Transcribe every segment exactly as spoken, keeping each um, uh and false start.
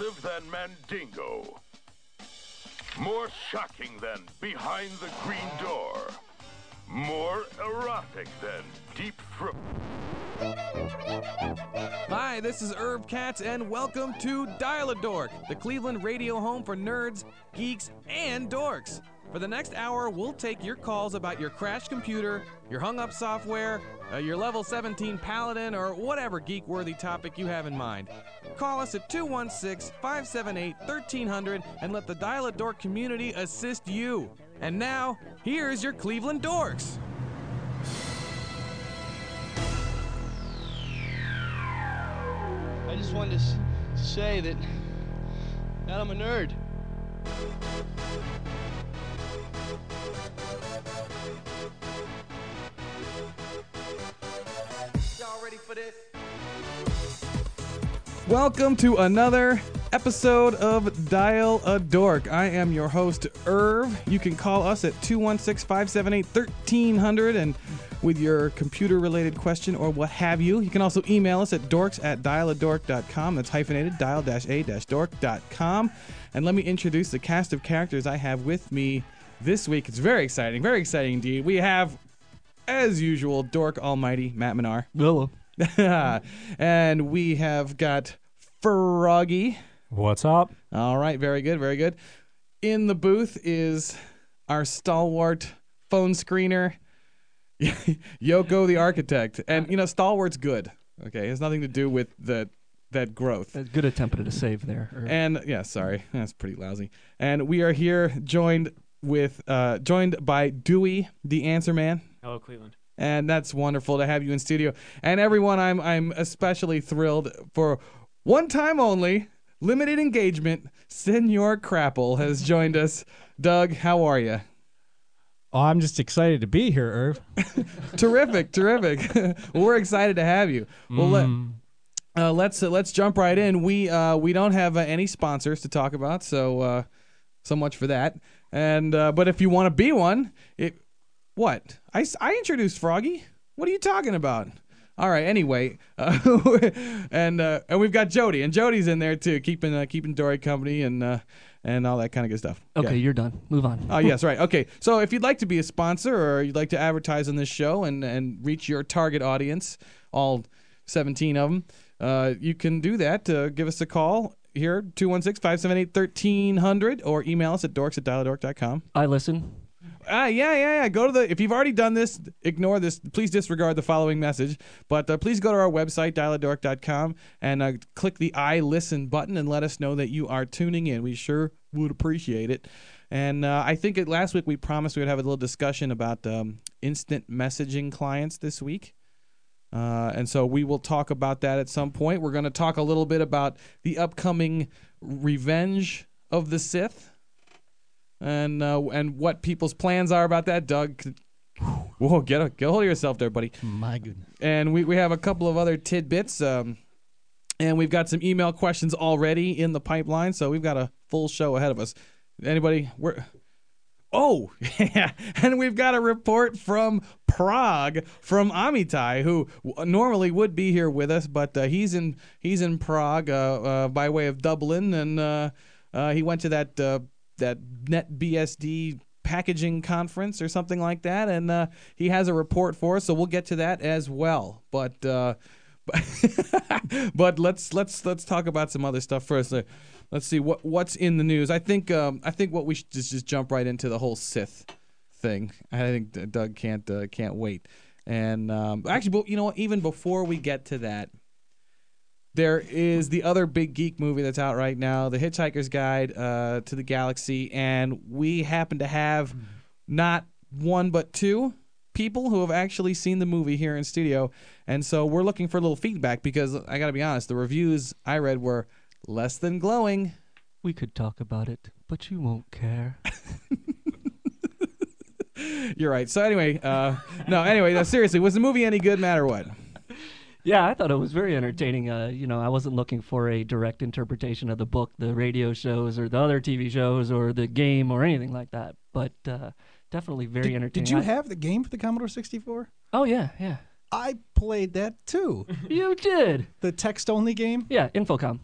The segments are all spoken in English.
elusive than Mandingo. More shocking than Behind the Green Door. More erotic than Deep Throat. Hi, this is Irv Katz, and welcome to Dial-A-Dork, the Cleveland radio home for nerds, geeks, and dorks. For the next hour, we'll take your calls about your crashed computer, your hung-up software, uh, your level seventeen Paladin, or whatever geek-worthy topic you have in mind. Call us at two one six, five seven eight, one three zero zero and let the Dial-A-Dork community assist you. And now, here's your Cleveland Dorks. I just wanted to s- say that, that I'm a nerd. Y'all ready for this? Welcome to another episode of Dial-A-Dork. I am your host, Irv. You can call us at two one six, five seven eight, one three zero zero and with your computer-related question or what have you. You can also email us at dorks at dial-a-dork dot com. That's hyphenated, dial-a-dork dot com. And let me introduce the cast of characters I have with me this week. It's very exciting, very exciting indeed. We have, as usual, Dork Almighty, Matt Menard. Hello. And we have got Froggy. What's up? All right, very good, very good. In the booth is our stalwart phone screener, Yoko the architect. And, you know, stalwart's good, okay? It has nothing to do with the that growth. A good attempt at a save there. Or... And, yeah, sorry, that's pretty lousy. And we are here joined with, uh, joined by Dewey, the answer man. Hello, Cleveland. And that's wonderful to have you in studio. And everyone, I'm I'm especially thrilled for one time only, limited engagement, Senor Crapple has joined us. Doug, how are you? Oh, I'm just excited to be here, Irv. Terrific, terrific. Well, we're excited to have you. Well, mm. let, uh, let's uh, let's jump right in. We uh, we don't have uh, any sponsors to talk about, so uh, so much for that. And uh, but if you want to be one, it. What? I, I introduced Froggy. What are you talking about? All right. Anyway, uh, and uh, and we've got Jody, and Jody's in there too, keeping uh, keeping Dory company and uh, and all that kind of good stuff. Okay, yeah. You're done. Move on. Oh yes, right. Okay. So if you'd like to be a sponsor or you'd like to advertise on this show and and reach your target audience, all seventeen of them, uh, you can do that. Uh, give us a call here, two one six, five seven eight, one three zero zero, or email us at dorks at dial a dork dot com. I listen. Ah, yeah, yeah, yeah. Go to the. If you've already done this, ignore this. Please disregard the following message. But uh, please go to our website, dial a dork dot com, and uh, click the I Listen button and let us know that you are tuning in. We sure would appreciate it. And uh, I think it, last week we promised we would have a little discussion about um, instant messaging clients this week. Uh, and so we will talk about that at some point. We're going to talk a little bit about the upcoming Revenge of the Sith. And uh, and what people's plans are about that, Doug. Whoa, get a, get a hold of yourself there, buddy. My goodness. And we, we have a couple of other tidbits, um, and we've got some email questions already in the pipeline, so we've got a full show ahead of us. Anybody? We're oh, yeah, and we've got a report from Prague from Amitai, who w- normally would be here with us, but uh, he's in he's in Prague uh, uh, by way of Dublin, and uh, uh, he went to that. Uh, that NetBSD packaging conference or something like that, and uh, he has a report for us, so we'll get to that as well. But uh, but, but let's let's let's talk about some other stuff first. Uh, let's see what what's in the news. I think um, I think what we should just, just jump right into the whole Sith thing. I think Doug can't uh, can't wait. And um, actually, you know what? Even before we get to that. There is the other big geek movie that's out right now, The Hitchhiker's Guide uh, to the Galaxy, and we happen to have not one but two people who have actually seen the movie here in studio, and so we're looking for a little feedback because I got to be honest, the reviews I read were less than glowing. We could talk about it, but you won't care. You're right. So anyway, uh, no, anyway, no, seriously, was the movie any good, Matt, or what? Yeah, I thought it was very entertaining. Uh, you know, I wasn't looking for a direct interpretation of the book, the radio shows, or the other T V shows, or the game, or anything like that. But uh, definitely very did, entertaining. Did you I, have the game for the Commodore sixty-four? Oh, yeah, yeah. I played that too. You did? The text-only game? Yeah, Infocom.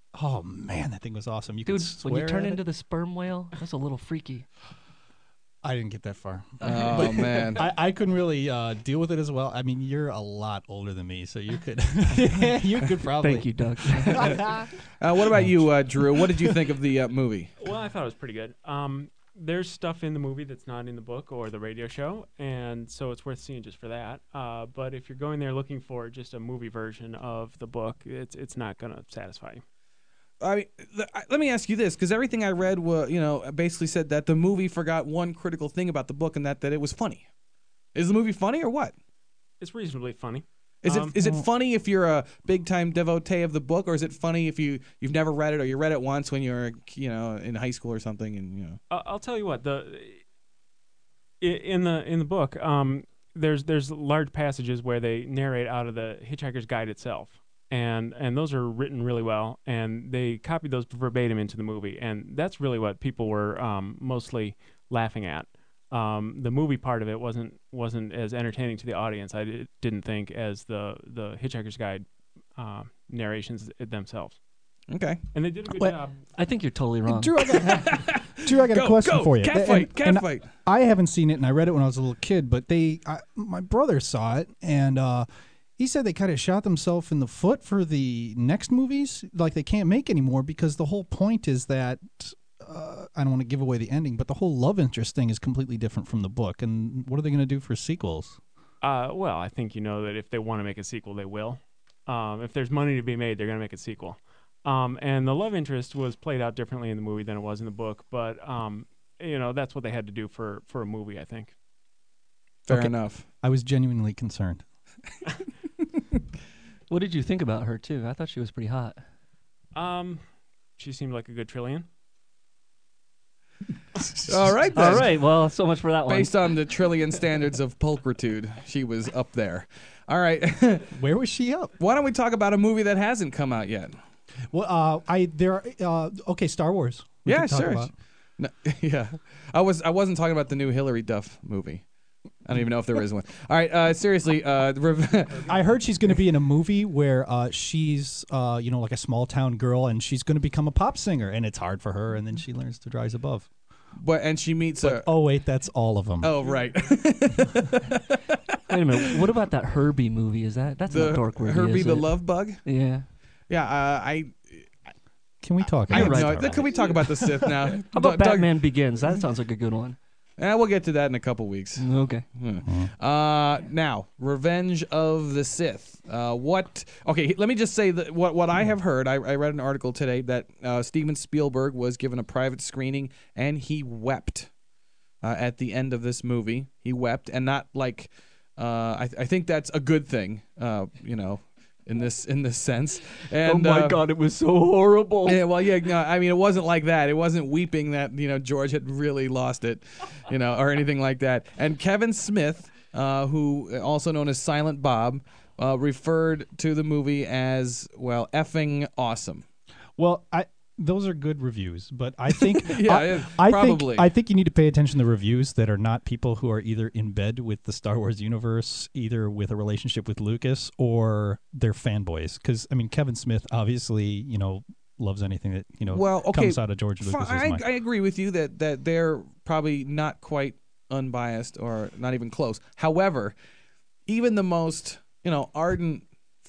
Oh man, that thing was awesome. You Dude, could swear when you turn at into it. the sperm whale, that's a little freaky. I didn't get that far. Oh man. I, I couldn't really uh, deal with it as well. I mean, you're a lot older than me, so you could you could probably. Thank you, Doug. Uh, what about you, uh, Drew? What did you think of the uh, movie? Well, I thought it was pretty good. Um, there's stuff in the movie that's not in the book or the radio show, and so it's worth seeing just for that. Uh, but if you're going there looking for just a movie version of the book, it's it's not going to satisfy you. I mean, th- I- let me ask you this, because everything I read, wa- you know, basically said that the movie forgot one critical thing about the book, and that that it was funny. Is the movie funny or what? It's reasonably funny. Is Um, it is it funny if you're a big time devotee of the book, or is it funny if you you've never read it or you read it once when you were you know in high school or something and you know? Uh, I'll tell you what the i- in the in the book, um, there's there's large passages where they narrate out of the Hitchhiker's Guide itself, and and those are written really well, and they copied those verbatim into the movie, and that's really what people were um, mostly laughing at. Um, the movie part of it wasn't wasn't as entertaining to the audience, I did, didn't think, as the the Hitchhiker's Guide uh, narrations themselves, Okay. and they did a good What? job. I think you're totally wrong. Drew, I got, Drew, I got Go a question go for you. cat And- fight cat and fight. I haven't seen it, and I read it when I was a little kid, but they, I, my brother saw it, and uh, he said they kind of shot themselves in the foot for the next movies, like they can't make anymore because the whole point is that uh, I don't want to give away the ending, but the whole love interest thing is completely different from the book. And what are they going to do for sequels? Uh, well, I think you know that if they want to make a sequel, they will. Um, if there's money to be made, they're going to make a sequel. Um, and the love interest was played out differently in the movie than it was in the book, but um, you know that's what they had to do for for a movie, I think. Fair Okay. enough. I was genuinely concerned. What did you think about her too? I thought she was pretty hot. Um, she seemed like a good Trillian. All right then. All right, well, so much for that one. Based on the trillion standards of pulchritude, she was up there. All right. Where was she up? Why don't we talk about a movie that hasn't come out yet? Well, uh, I there. Are, uh, okay, Star Wars. We Yeah, can talk sure. about. No, yeah, I was I wasn't talking about the new Hillary Duff movie. I don't even know if there is one. All right, uh, seriously, uh, rev- I heard she's going to be in a movie where uh, she's, uh, you know, like a small town girl, and she's going to become a pop singer, and it's hard for her, and then she learns to rise above. but and she meets a. Oh wait, that's all of them. Oh right, Wait a minute. What about that Herbie movie? Is that that's the not dork worthy, Herbie is the it? Love Bug. Yeah. Yeah, uh, I. Can we talk? I about have right. no, Can we talk about the Sith now? How about Doug- Batman Begins? That sounds like a good one. Eh, we'll get to that in a couple weeks. Okay. Uh, now, Revenge of the Sith. Uh, what? Okay, let me just say that what what I have heard. I, I read an article today that uh, Steven Spielberg was given a private screening and he wept uh, at the end of this movie. He wept, and not like. Uh, I I think that's a good thing. Uh, you know. In this in this sense, and oh my uh, God, it was so horrible. yeah, well, yeah, no, I mean, it wasn't like that. It wasn't weeping that you know George had really lost it, you know, or anything like that. And Kevin Smith, uh, who also known as Silent Bob, uh, referred to the movie as well effing awesome. Well, I those are good reviews, but I think Yeah, I, yeah, I probably. think I think you need to pay attention to reviews that are not people who are either in bed with the Star Wars universe, either with a relationship with Lucas, or they're fanboys. Because I mean, Kevin Smith obviously, you know, loves anything that you know Well, okay, comes out of George Fi- Lucas's I, mind. I agree with you that that they're probably not quite unbiased or not even close. However, even the most you know ardent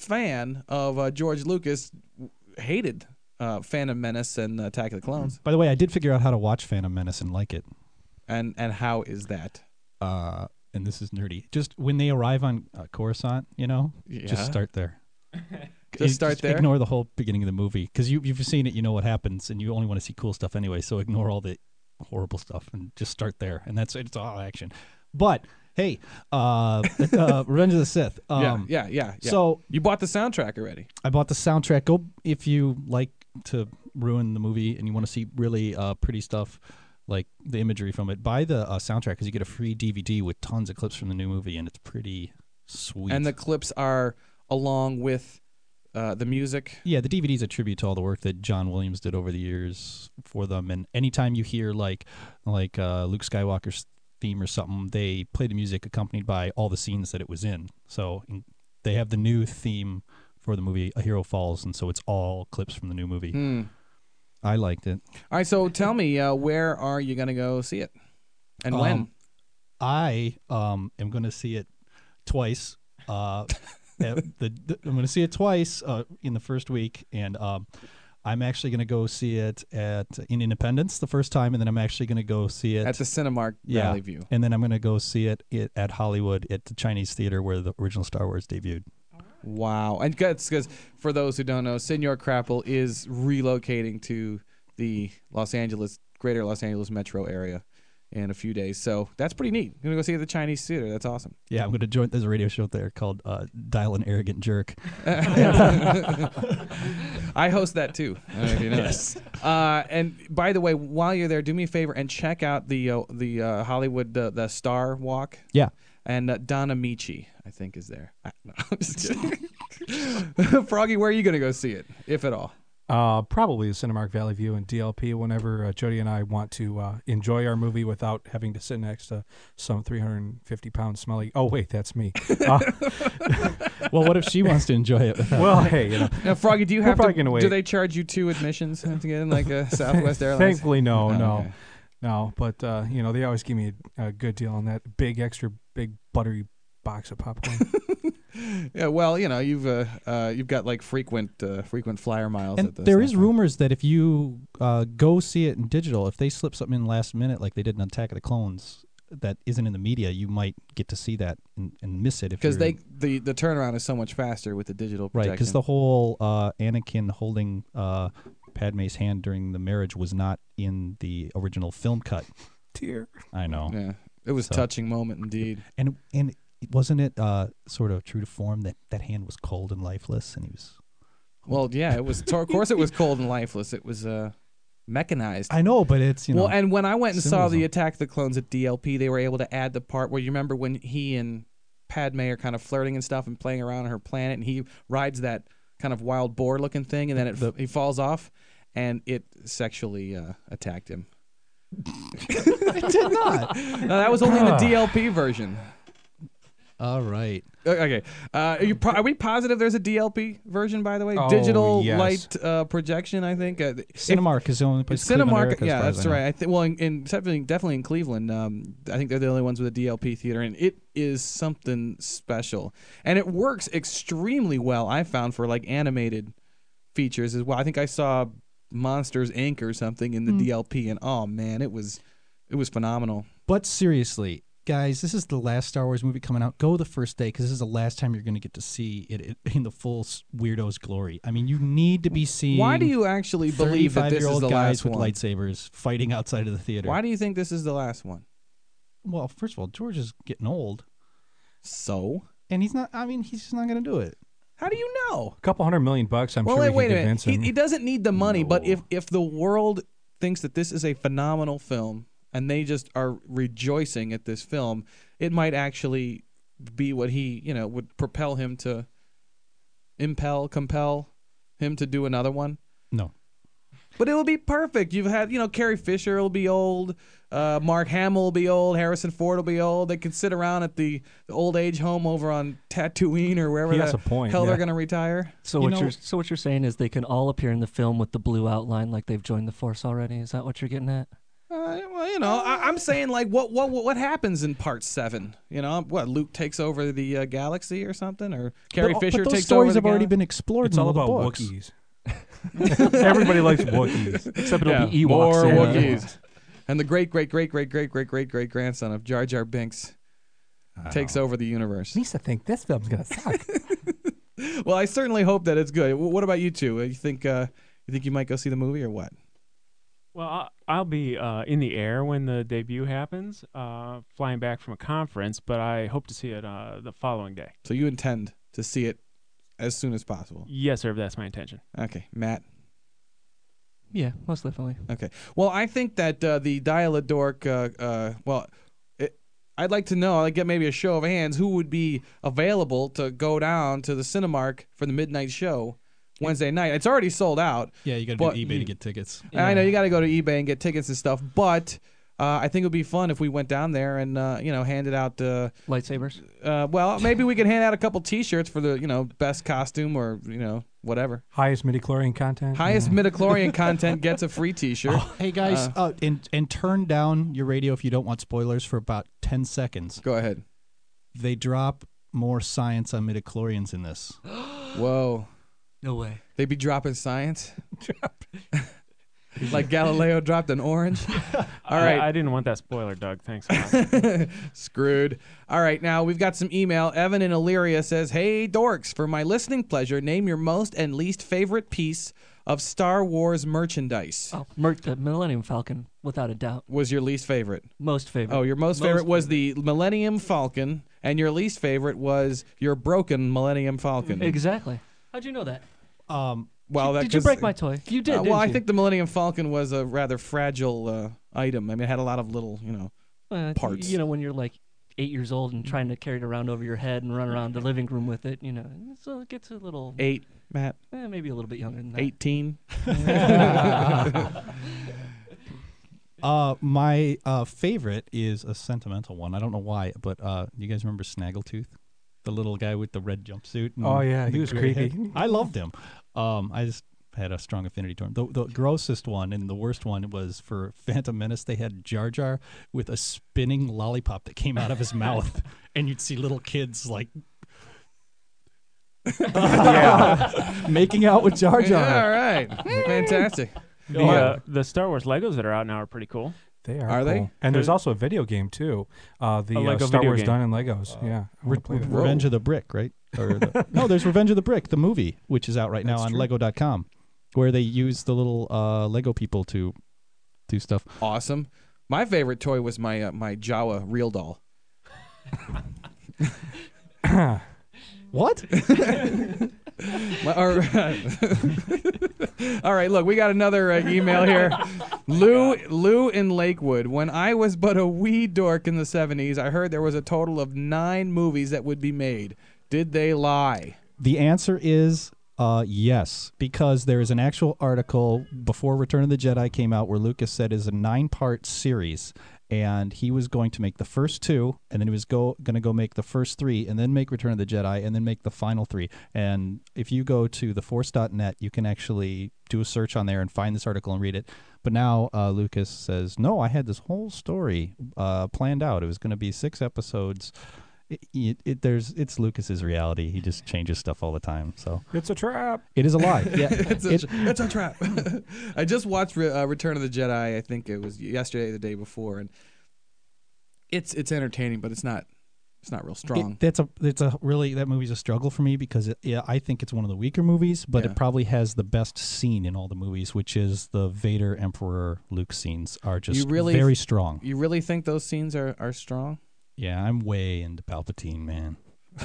fan of uh, George Lucas hated uh, Phantom Menace and Attack of the Clones. By the way, I did figure out how to watch Phantom Menace and like it. And and how is that? Uh, and this is nerdy. Just when they arrive on uh, Coruscant, you know, Yeah. just start there. Just start there? Ignore the whole beginning of the movie because you you've seen it, you know what happens, and you only want to see cool stuff anyway. So ignore all the horrible stuff and just start there, and that's it's all action. But hey, uh, uh, Revenge of the Sith. Um, yeah, yeah, yeah, yeah. So you bought the soundtrack already. I bought the soundtrack. Go if you like to ruin the movie and you want to see really uh, pretty stuff like the imagery from it. Buy the uh, soundtrack because you get a free D V D with tons of clips from the new movie, and it's pretty sweet. And the clips are along with uh, the music. Yeah, the D V D is a tribute to all the work that John Williams did over the years for them. And anytime you hear like like uh, Luke Skywalker's theme or something, they play the music accompanied by all the scenes that it was in. So in, they have the new theme for the movie A Hero Falls, and so it's all clips from the new movie. Hmm. I liked it. All right, so tell me, uh, where are you going to go see it? And when? Um, I um, am going to see it twice. Uh, at the, the I'm going to see it twice uh, in the first week, and um, I'm actually going to go see it at in Independence the first time, and then I'm actually going to go see it At the Cinemark yeah, Valley View. and then I'm going to go see it, it at Hollywood at the Chinese Theater where the original Star Wars debuted. Wow. And because for those who don't know, Senor Crapple is relocating to the Los Angeles, greater Los Angeles metro area in a few days. So that's pretty neat. I'm going to go see it at the Chinese Theater. That's awesome. Yeah, I'm going to join. There's a radio show there called uh, Dial an Arrogant Jerk. I host that too. I don't know if you know. Yes. Uh, and by the way, while you're there, do me a favor and check out the uh, the uh, Hollywood uh, the Star Walk. Yeah. And uh, Donna Michi, I think, is there. I, no, I'm just kidding. Froggy, where are you going to go see it, if at all? Uh, probably the Cinemark Valley View and D L P whenever uh, Jody and I want to uh, enjoy our movie without having to sit next to some three hundred fifty pound smelly. Oh, wait, that's me. Uh, Well, what if she wants to enjoy it? well, hey, you know. Now, Froggy, do you We're have probably to? gonna wait. Do they charge you two admissions to get in, like a Southwest Airlines? Thankfully, no, Oh, no, okay. no. But, uh, you know, they always give me a, a good deal on that big, extra big, buttery box of popcorn. Yeah, well, you know, you've uh, uh, you've got like frequent uh, frequent flyer miles. And at the there is Southwest. rumors that if you uh, go see it in digital, if they slip something in last minute, like they did in Attack of the Clones, that isn't in the media, you might get to see that and, and miss it if because you're- they the the turnaround is so much faster with the digital right projection. because the whole uh, Anakin holding uh, Padme's hand during the marriage was not in the original film cut. Dear. I know, yeah, it was So- touching moment indeed. and and wasn't it uh, sort of true to form that that hand was cold and lifeless, and he was. Well, yeah, it was. Of course, it was cold and lifeless. It was uh, mechanized. I know, but it's you know. well, and when I went and saw the symbolism. Attack of the Clones at D L P, they were able to add the part where you remember when he and Padme are kind of flirting and stuff and playing around on her planet, and he rides that kind of wild boar looking thing, and then it The- he falls off, and it sexually uh, attacked him. it did not. No, that was only in the D L P version. All right. Uh, Okay, uh, are, you pro- are we positive there's a D L P version? By the way, Oh, digital yes. light uh, projection. I think uh, if- Cinemark is the only place. in Cleveland, Cinemark, America, as yeah, far as that's I know. right. I think well, in, in definitely, definitely in Cleveland, um, I think they're the only ones with a D L P theater, and it is something special, and it works extremely well. I found for like animated features as well. I think I saw Monsters Incorporated or something in the Hmm. D L P, and oh man, it was it was phenomenal. But seriously, guys, this is the last Star Wars movie coming out. Go the first day because this is the last time you're going to get to see it it in the full s- weirdo's glory. I mean, you need to be seeing. Why do you actually believe that this is thirty-five-year-old the guys last with one? lightsabers fighting outside of the theater? Why do you think this is the last one? Well, first of all, George is getting old, So, and he's not. I mean, he's just not going to do it. how do you know? A couple hundred million bucks, I'm well, sure wait, we wait can a minute. convince He, him. he doesn't need the money, but No. if if the world thinks that this is a phenomenal film and they just are rejoicing at this film, it might actually be what he, you know, would propel him to impel, compel him to do another one. No. But it will be perfect. You've had, you know, Carrie Fisher will be old, uh, Mark Hamill will be old, Harrison Ford will be old. They can sit around at the, the old age home over on Tatooine or wherever He the has a point, hell yeah. they're going to retire. So You what know- you're so what you're saying is they can all appear in the film with the blue outline, like they've joined the Force already. Is that what you're getting at? Uh, well, you know, I, I'm saying like, what, what, what happens in Part Seven? You know, what Luke takes over the uh, galaxy or something, or Carrie but, Fisher but those takes stories over the have already galaxy? been explored It's in all all the about books. Wookiees. Everybody likes Wookiees. Except it'll Yeah, be Ewoks. more in, uh, Wookiees. And the great, great, great, great, great, great, great, great grandson of Jar Jar Binks takes over the universe. Lisa think this film's gonna suck. Well, I certainly hope that it's good. Wh- What about you two? You think uh, you think you might go see the movie or what? Well, I- I'll be uh, in the air when the debut happens, uh, flying back from a conference, but I hope to see it uh, the following day. So you intend to see it as soon as possible? Yes, sir, that's my intention. Okay, Matt. Yeah, most definitely. Okay. Well, I think that uh, the Dial-A-Dork, uh, uh, well, it, I'd like to know, I'd get maybe a show of hands, who would be available to go down to the Cinemark for the midnight show Wednesday night. It's already sold out. Yeah, you got to But do eBay you- to get tickets. I know you got to go to eBay and get tickets and stuff, but Uh, I think it would be fun if we went down there and uh, you know handed out uh, lightsabers. Uh, well, maybe we could hand out a couple T-shirts for the you know best costume or you know whatever. Highest midichlorian content. Highest yeah. midichlorian content gets a free T-shirt. Oh, hey guys, uh, uh, and and turn down your radio if you don't want spoilers for about ten seconds. Go ahead. They drop more science on midichlorians in this. Whoa. No way. They be dropping science. Like Galileo dropped an orange. All right. I, I didn't want that spoiler, Doug. Thanks. Screwed. All right. Now we've got some email. Evan in Illyria says, "Hey dorks, for my listening pleasure, name your most and least favorite piece of Star Wars merchandise." Oh, mer- the Millennium Falcon, without a doubt. Was your least favorite? Most favorite. Oh, your most, most favorite was favorite. the Millennium Falcon, and your least favorite was your broken Millennium Falcon. Exactly. How'd you know that? Um. Well, that did you break my toy? You did. Uh, well, didn't I you? think the Millennium Falcon was a rather fragile uh, item. I mean, it had a lot of little, you know, uh, parts. You know, when you're like eight years old and trying to carry it around over your head and run around the living room with it, you know, so it gets a little eight, Matt. Eh, maybe a little bit younger than that. Eighteen. uh, my uh, favorite is a sentimental one. I don't know why, but uh, you guys remember Snaggletooth, the little guy with the red jumpsuit? And oh yeah, he was creepy. Head? I loved him. Um, I just had a strong affinity to him. The, the grossest one and the worst one was for Phantom Menace. They had Jar Jar with a spinning lollipop that came out of his mouth, and you'd see little kids like yeah. making out with Jar Jar. Yeah, all right, fantastic. The, uh, the Star Wars Legos that are out now are pretty cool. They are. Are cool. they? And there's also a video game too. Uh, the A uh, Lego Star video Wars game. done in Legos. Uh, yeah. I Re- wanna play that. Revenge of the Brick, right? Or the, no, there's Revenge of the Brick, the movie, which is out right now That's on true. Lego dot com, where they use the little uh, Lego people to do stuff. Awesome. My favorite toy was my uh, my Jawa real doll. What? My, or, all right, look, we got another uh, email here. Lou Lou in Lakewood. When I was but a wee dork in the seventies, I heard there was a total of nine movies that would be made. Did they lie? The answer is uh, yes, because there is an actual article before Return of the Jedi came out where Lucas said is a nine-part series, and he was going to make the first two, and then he was go going to go make the first three, and then make Return of the Jedi, and then make the final three. And if you go to the force dot net, you can actually do a search on there and find this article and read it. But now uh, Lucas says, no, I had this whole story uh, planned out. It was going to be six episodes. It, it, it, there's it's Lucas's reality. He just changes stuff all the time. So It's a trap. it is a lie. Yeah, it's, a, it- it's a trap. I just watched Re- uh, Return of the Jedi. I think it was yesterday, or the day before, and it's it's entertaining, but it's not it's not real strong. It, that's a that's a really that movie's a struggle for me because it, yeah, I think it's one of the weaker movies, but Yeah. it probably has the best scene in all the movies, which is the Vader Emperor Luke scenes are just You really very th- strong. You really think those scenes are, are strong? Yeah, I'm way into Palpatine, man.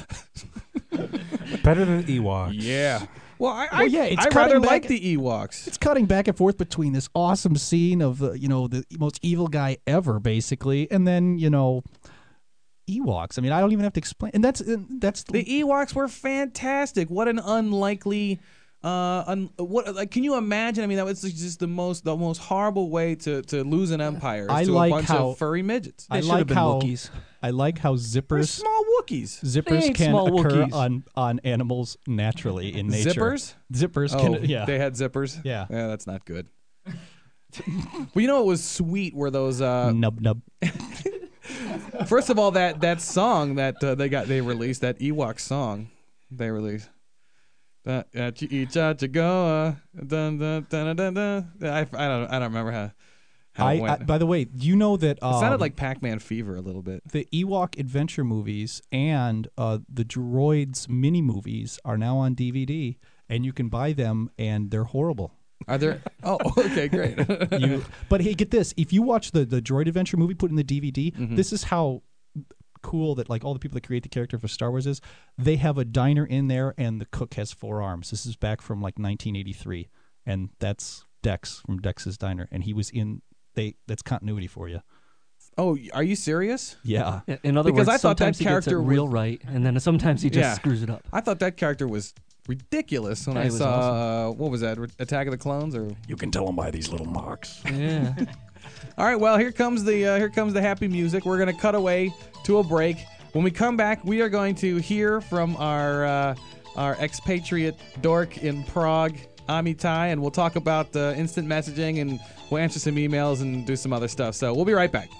Better than Ewoks. Yeah. Well, I I, Well, yeah, it's I rather cutting back- like the Ewoks. It's cutting back and forth between this awesome scene of the you know the most evil guy ever, basically, and then you know Ewoks. I mean, I don't even have to explain. And that's and that's The Ewoks were fantastic. What an unlikely. Uh, un, what like? Can you imagine? I mean, that was just the most the most horrible way to, to lose an empire. Is I to like a bunch how- of furry midgets. I They should have like been how Wookiees. I like how They're zippers small Wookiees. zippers ain't can small occur Wookiees. on on animals naturally in nature. Zippers? Zippers Oh, can yeah. they had zippers. Yeah. yeah, that's not good. Well, you know what was sweet were those. Uh, nub nub. first of all, that that song that uh, they got they released that Ewok song they released. Uh, uh, ch- each out to go. Uh, dun, dun, dun, dun, dun, dun. I, I don't I don't remember how. how I, it I went. by the way, do you know that um, It sounded like Pac-Man Fever a little bit. the Ewok adventure movies and uh, the Droids mini movies are now on D V D, and you can buy them, and they're horrible. Are there? Oh, okay, great. You, but hey, get this: if you watch the the Droid adventure movie put in the D V D, Mhm. this is how cool that like all the people that create the character for Star Wars is. They have a diner in there, and the cook has four arms. This is back from like nineteen eighty-three, and that's Dex from Dex's Diner, and he was in. They that's continuity for you. Oh, are you serious? Yeah. Yeah, in other Because words, I thought that sometimes he gets it character real was- right, and then sometimes he just Yeah. screws it up. I thought that character was ridiculous when Yeah, I he was saw uh, what was that? Re- Attack of the Clones or You can tell them by these little marks. Yeah. All right, well, here comes the uh, here comes the happy music. We're going to cut away to a break. When we come back, we are going to hear from our uh, our expatriate dork in Prague, Amitai, and we'll talk about uh, instant messaging, and we'll answer some emails and do some other stuff. So we'll be right back.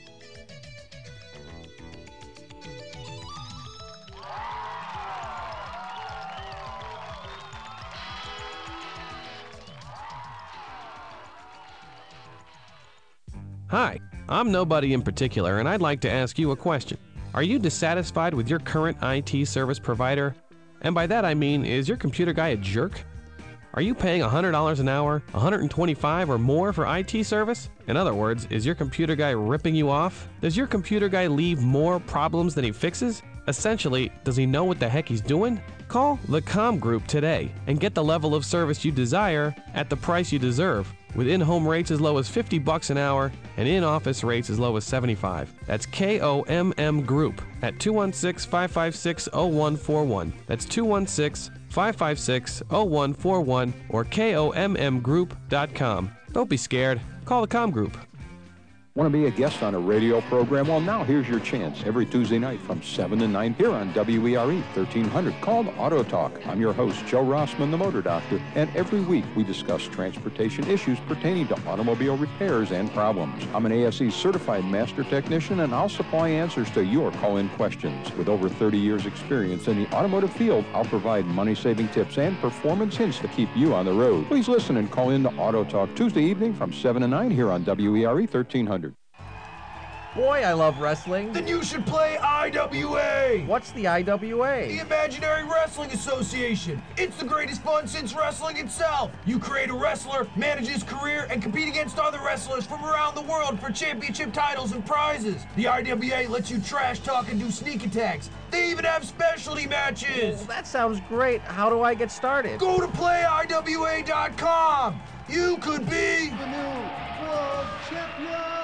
Hi, I'm nobody in particular, and I'd like to ask you a question. Are you dissatisfied with your current I T service provider? And by that I mean, is your computer guy a jerk? Are you paying one hundred dollars an hour, one hundred twenty-five dollars or more for I T service? In other words, is your computer guy ripping you off? Does your computer guy leave more problems than he fixes? Essentially, does he know what the heck he's doing? Call the Com Group today and get the level of service you desire at the price you deserve, with in-home rates as low as fifty bucks an hour and in-office rates as low as seventy-five. That's K O M M Group at two one six, five five six, zero one four one. That's two one six, five five six, zero one four one or K O M M group dot com. Don't be scared. Call the Com Group. Want to be a guest on a radio program? Well, now here's your chance. Every Tuesday night from seven to nine here on W E R E thirteen hundred, called Auto Talk. I'm your host, Joe Rossman, the Motor Doctor, and every week we discuss transportation issues pertaining to automobile repairs and problems. I'm an A S E certified master technician, and I'll supply answers to your call-in questions. With over thirty years experience in the automotive field, I'll provide money-saving tips and performance hints to keep you on the road. Please listen and call in to Auto Talk Tuesday evening from seven to nine here on W E R E thirteen hundred. Boy, I love wrestling. Then you should play I W A. What's the I W A? The Imaginary Wrestling Association. It's the greatest fun since wrestling itself. You create a wrestler, manage his career, and compete against other wrestlers from around the world for championship titles and prizes. The I W A lets you trash talk and do sneak attacks. They even have specialty matches. Well, that sounds great. How do I get started? Go to play I W A dot com. You could be the new world champion.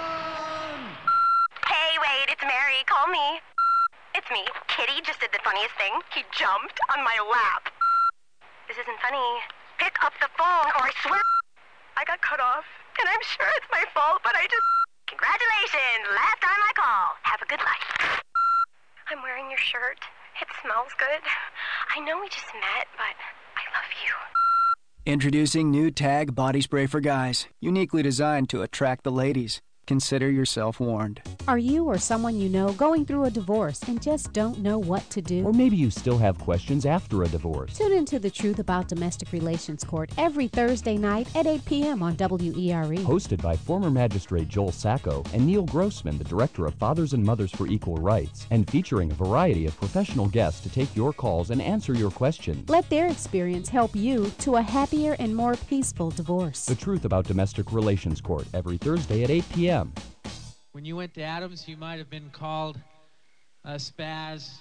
Hey, Wade, it's Mary. Call me. It's me. Kitty just did the funniest thing. He jumped on my lap. This isn't funny. Pick up the phone or I swear I got cut off. And I'm sure it's my fault, but I just... Congratulations! Last time I call. Have a good life. I'm wearing your shirt. It smells good. I know we just met, but I love you. Introducing new Tag Body Spray for Guys. Uniquely designed to attract the ladies. Consider yourself warned. Are you or someone you know going through a divorce and just don't know what to do? Or maybe you still have questions after a divorce. Tune into The Truth About Domestic Relations Court every Thursday night at eight p.m. on W E R E. Hosted by former Magistrate Joel Sacco and Neil Grossman, the Director of Fathers and Mothers for Equal Rights, and featuring a variety of professional guests to take your calls and answer your questions. Let their experience help you to a happier and more peaceful divorce. The Truth About Domestic Relations Court every Thursday at eight p.m. When you went to Adams, you might have been called a spaz,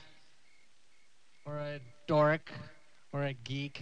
or a dork, or a geek.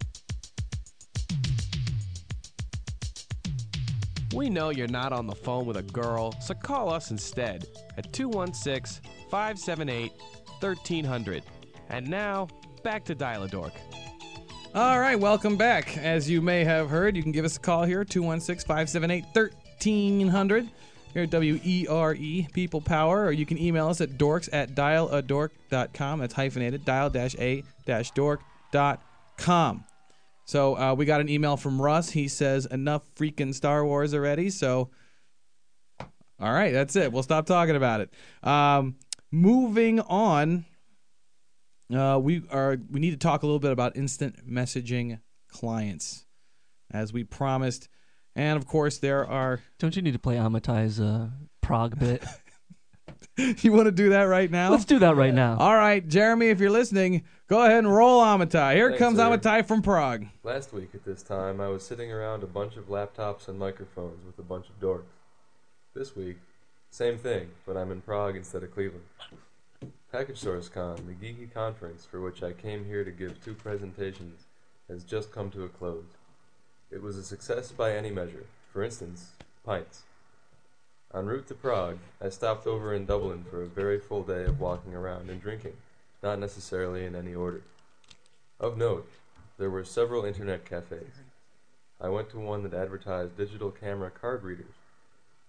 We know you're not on the phone with a girl, so call us instead at two one six, five seven eight, one three zero zero. And now, back to Dial-A-Dork. All right, welcome back. As you may have heard, you can give us a call here, two one six, five seven eight, one three zero zero. Here at W E R E, People Power, or you can email us at dorks at dial a dork dot com. That's hyphenated, dial-a-dork dot com. So uh, we got an email from Russ. He says, enough freaking Star Wars already. So, all right, that's it. We'll stop talking about it. Um, moving on, uh, we are we need to talk a little bit about instant messaging clients, as we promised. And, of course, there are... Don't you need to play Amitai's uh, Prague bit? You want to do that right now? Let's do that right now. All right, Jeremy, if you're listening, go ahead and roll Amitai. Here Thanks, comes sir. Amitai from Prague. Last week at this time, I was sitting around a bunch of laptops and microphones with a bunch of dorks. This week, same thing, but I'm in Prague instead of Cleveland. Package Source Con, the geeky conference for which I came here to give two presentations, has just come to a close. It was a success by any measure. For instance, pints. En route to Prague, I stopped over in Dublin for a very full day of walking around and drinking, not necessarily in any order. Of note, there were several internet cafes. I went to one that advertised digital camera card readers.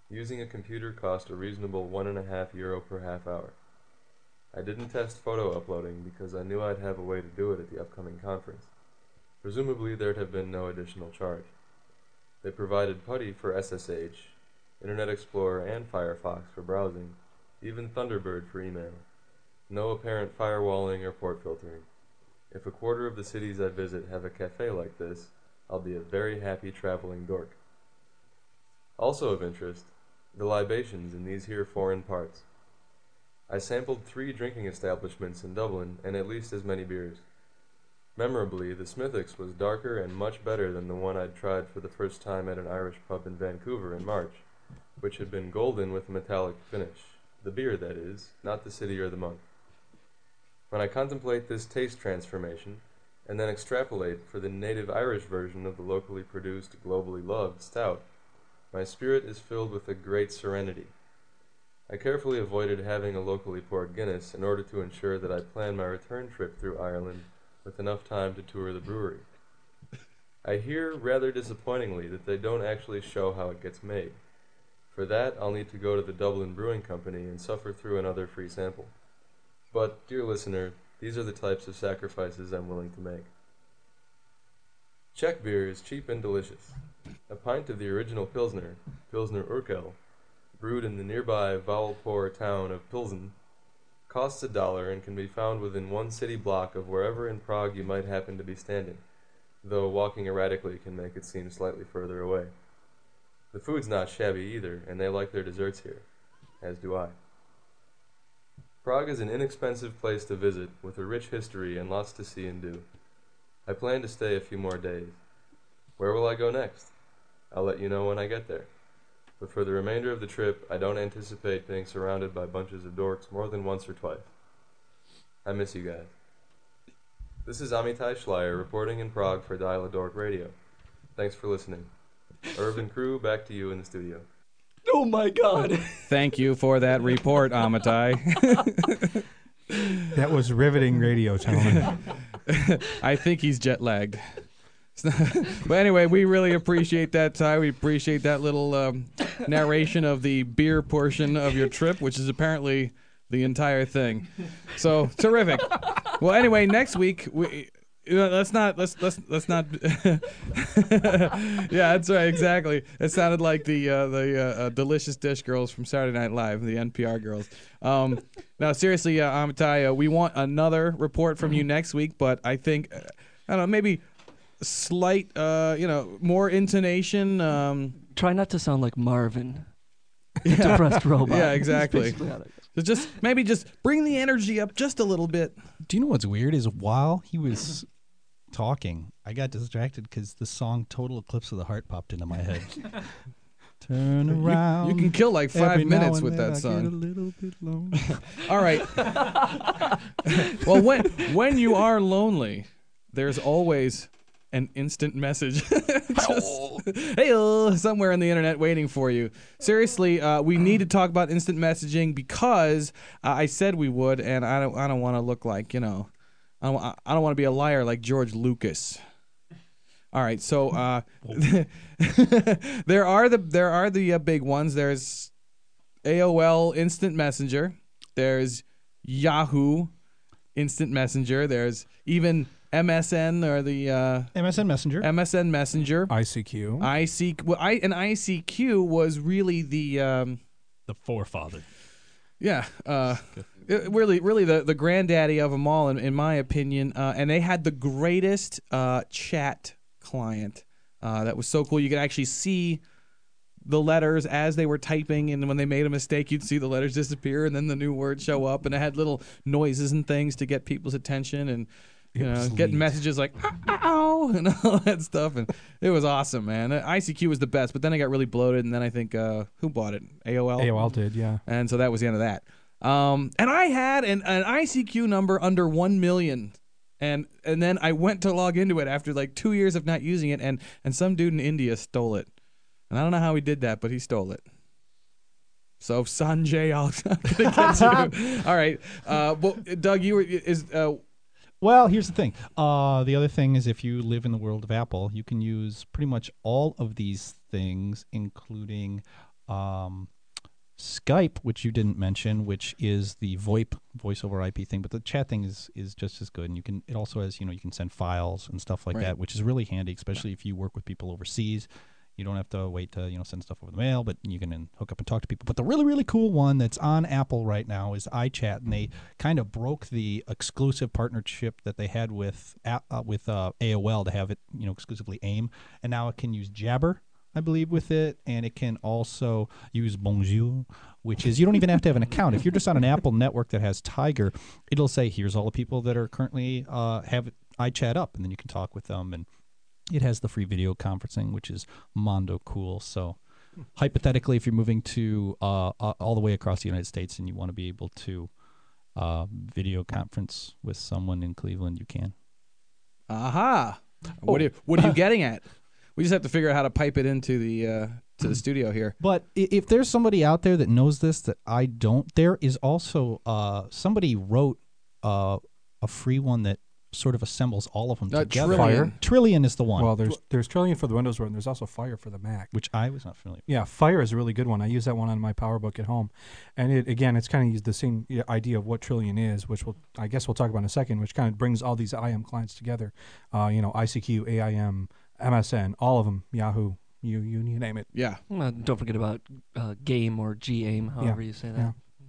Using a computer cost a reasonable one and a half euro per half hour. I didn't test photo uploading because I knew I'd have a way to do it at the upcoming conference. Presumably there'd have been no additional charge. They provided PuTTY for S S H, Internet Explorer and Firefox for browsing, even Thunderbird for email. No apparent firewalling or port filtering. If a quarter of the cities I visit have a cafe like this, I'll be a very happy traveling dork. Also of interest, the libations in these here foreign parts. I sampled three drinking establishments in Dublin and at least as many beers. Memorably, the Smithwick's was darker and much better than the one I'd tried for the first time at an Irish pub in Vancouver in March, which had been golden with a metallic finish. The beer, that is, not the city or the month. When I contemplate this taste transformation, and then extrapolate for the native Irish version of the locally produced, globally loved stout, my spirit is filled with a great serenity. I carefully avoided having a locally poured Guinness in order to ensure that I planned my return trip through Ireland with enough time to tour the brewery. I hear, rather disappointingly, that they don't actually show how it gets made. For that, I'll need to go to the Dublin Brewing Company and suffer through another free sample. But, dear listener, these are the types of sacrifices I'm willing to make. Czech beer is cheap and delicious. A pint of the original Pilsner, Pilsner Urquell, brewed in the nearby vowel-poor town of Pilsen, costs a dollar and can be found within one city block of wherever in Prague you might happen to be standing, though walking erratically can make it seem slightly further away. The food's not shabby either, and they like their desserts here, as do I. Prague is an inexpensive place to visit, with a rich history and lots to see and do. I plan to stay a few more days. Where will I go next? I'll let you know when I get there. But for the remainder of the trip, I don't anticipate being surrounded by bunches of dorks more than once or twice. I miss you guys. This is Amitai Schleier reporting in Prague for Dial a Dork Radio. Thanks for listening. Urban Crew, back to you in the studio. Oh my God. Thank you for that report, Amitai. That was riveting radio, gentlemen. I think he's jet lagged. But anyway, we really appreciate that, Ty. We appreciate that little um, narration of the beer portion of your trip, which is apparently the entire thing. So terrific. Well, anyway, next week we. You know, let's not let's let's let's not. Yeah, that's right. Exactly. It sounded like the uh, the uh, uh, Delicious Dish girls from Saturday Night Live, the N P R girls. Um, now, seriously, uh, Amitai, uh, we want another report from you next week. But I think, uh, I don't know, maybe slight, uh, you know, more intonation. Um, Try not to sound like Marvin, the depressed robot. Yeah, exactly. So just maybe just bring the energy up just a little bit. Do you know what's weird is while he was talking, I got distracted because the song "Total Eclipse of the Heart" popped into my head. Turn around. You, you can kill like five Every minutes now with and that then I song. get a little bit lonely. All right. Well, when when you are lonely, there's always an instant message hey somewhere on the internet waiting for you. Seriously, uh, we need to talk about instant messaging because uh, I said we would, and I don't I don't want to look like, you know, I don't, I don't want to be a liar like George Lucas. All right, so uh, there are the there are the uh, big ones. There's A O L Instant Messenger. There's Yahoo Instant Messenger. There's even M S N or the uh, M S N Messenger. M S N Messenger. I C Q. I C well, I and I C Q was really the um, the forefather. Yeah, uh, it, really, really the, the granddaddy of them all, in, in my opinion. Uh, and they had the greatest uh, chat client uh, that was so cool. You could actually see the letters as they were typing, and when they made a mistake, you'd see the letters disappear, and then the new words show up, and it had little noises and things to get people's attention, and you know, getting messages like "ow" and all that stuff, and it was awesome, man. I C Q was the best, but then it got really bloated, and then I think uh, who bought it? A O L. A O L did, yeah. And so that was the end of that. Um, and I had an, an I C Q number under one million. And and then I went to log into it after like two years of not using it, and, and some dude in India stole it. And I don't know how he did that, but he stole it. So Sanjay, I'll get you. All right. Uh, well, Doug, you were is. Uh, Well, here's the thing. Uh, the other thing is if you live in the world of Apple, you can use pretty much all of these things, including um, Skype, which you didn't mention, which is the VoIP voice over I P thing, but the chat thing is is just as good. And you can it also has you know you can send files and stuff like Right. that, which is really handy, especially if you work with people overseas. You don't have to wait to you know send stuff over the mail, but you can then hook up and talk to people. But the really really cool one that's on Apple right now is iChat, and they kind of broke the exclusive partnership that they had with uh, with uh, A O L to have it you know exclusively AIM, and now it can use Jabber, I believe, with it, and it can also use Bonjour, which is you don't even have to have an account. If you're just on an Apple network that has Tiger, it'll say here's all the people that are currently uh, have iChat up, and then you can talk with them. And it has the free video conferencing, which is mondo cool. So hypothetically, if you're moving to uh, uh, all the way across the United States and you want to be able to uh, video conference with someone in Cleveland, you can. Aha! What are you, what are you getting at? We just have to figure out how to pipe it into the uh, to the studio here. But i- if there's somebody out there that knows this that I don't, there is also uh, somebody wrote uh, a free one that sort of assembles all of them Uh, together. Trillion. Fire. Trillion is the one. Well, there's there's Trillion for the Windows World, and there's also Fire for the Mac, which I was not familiar with. Yeah, Fire is a really good one. I use that one on my PowerBook at home, and it again, it's kind of the same yeah, idea of what Trillion is, which we'll I guess we'll talk about in a second, which kind of brings all these I M clients together. Uh, you know, I C Q, A I M, M S N, all of them, Yahoo, you you, you name it. Yeah. Uh, don't forget about uh, Game or G AIM, however you say that. yeah.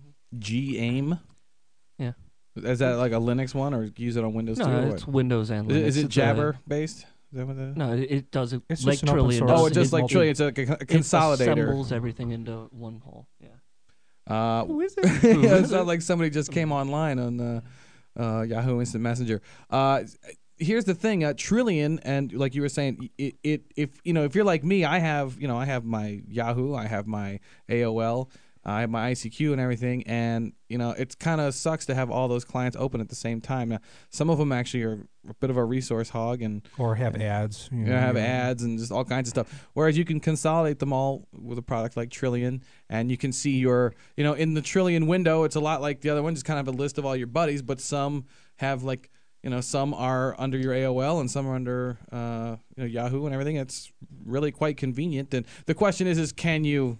G AIM. Yeah. Is that like a Linux one, or use it on Windows No, too? or it's what? Windows and Is- Linux. Is it It's a- Jabber based? Is that what that is? No, it, it does it It's like just an open Trillion. source. does. Oh, it's just It- like Trillion. It's like a con- consolidator. It assembles everything into one whole. Yeah. Uh, Who is it? yeah, it sounds like somebody just came online on uh, uh, Yahoo Instant Messenger. Uh, here's the thing: uh, Trillion, and like you were saying, it, it if you know if you're like me, I have you know I have my Yahoo, I have my A O L, I have my I C Q and everything, and you know it kind of sucks to have all those clients open at the same time. Now, some of them actually are a bit of a resource hog and Or have ads. You you know, know, have yeah. ads and just all kinds of stuff. Whereas you can consolidate them all with a product like Trillion, and you can see your, you know, in the Trillion window, it's a lot like the other one, just kind of a list of all your buddies, but some have like, you know, some are under your A O L and some are under uh, you know, Yahoo and everything. It's really quite convenient. And the question is, is can you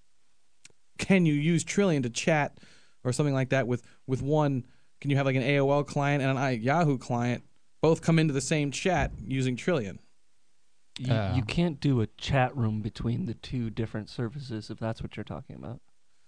can you use Trillion to chat or something like that with with one? Can you have like an A O L client and an I- Yahoo client both come into the same chat using Trillion? You, Uh. you can't do a chat room between the two different services if that's what you're talking about.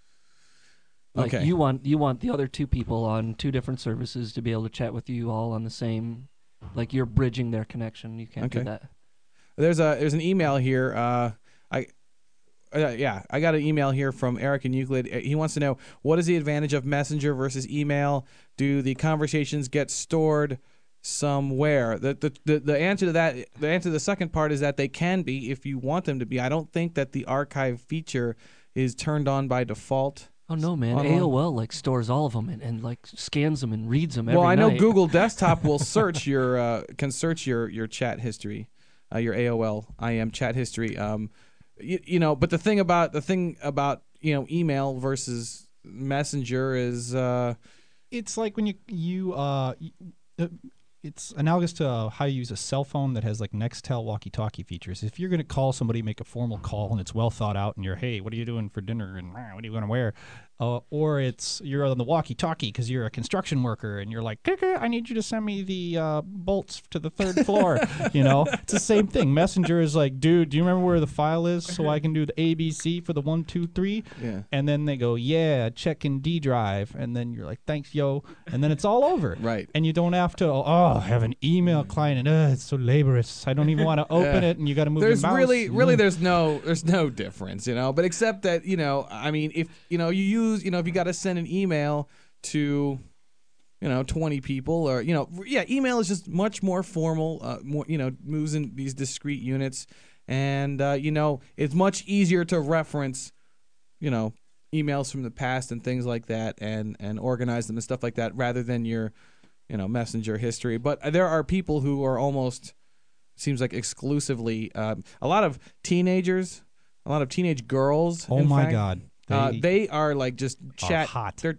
Like Okay. you want you want the other two people on two different services to be able to chat with you all on the same, like you're bridging their connection. You can't do Okay. that. There's a there's an email here. Uh, I uh, yeah, I got an email here from Eric in Euclid. Uh, He wants to know, what is the advantage of Messenger versus email? Do the conversations get stored somewhere? The the the, the answer to that, the answer to the second part is that they can be if you want them to be. I don't think that the archive feature is turned on by default. Oh no, man! on- A O L like stores all of them and, and like scans them and reads them every Well, I know night. Google Desktop will search your uh, can search your your chat history, uh, your A O L I M chat history. Um, you, you know, but the thing about the thing about you know email versus Messenger is uh, It's like when you you uh, y- uh it's analogous to uh, how you use a cell phone that has like Nextel walkie-talkie features. If you're going to call somebody, make a formal call, and it's well thought out, and you're, hey, what are you doing for dinner, and "Ah, what are you going to wear? Uh, or it's you're on the walkie-talkie because you're a construction worker, and you're like, "Kika, I need you to send me the uh, bolts to the third floor. You know, it's the same thing. Messenger is like, dude, do you remember where the file is so I can do the A B C for the one, two, three? Yeah. And then they go, yeah, check in D drive, and then you're like, thanks, yo, and then it's all over. Right. And you don't have to, oh, have an email client, and uh, it's so laborious. I don't even want to open Yeah. it, and you got to move There's your mouse. really, really, Mm. there's no, there's no difference, you know. But except that, you know, I mean, if you know, you use, you know, if you got to send an email to, you know, twenty people, or you know, yeah, email is just much more formal. Uh, more, you know, moves in these discrete units, and uh, you know, it's much easier to reference, you know, emails from the past and things like that, and and organize them and stuff like that, rather than your, you know, Messenger history. But there are people who are almost, seems like exclusively, um, a lot of teenagers, a lot of teenage girls. Oh in my fact, God. Uh, They they are like just chat. hot. They're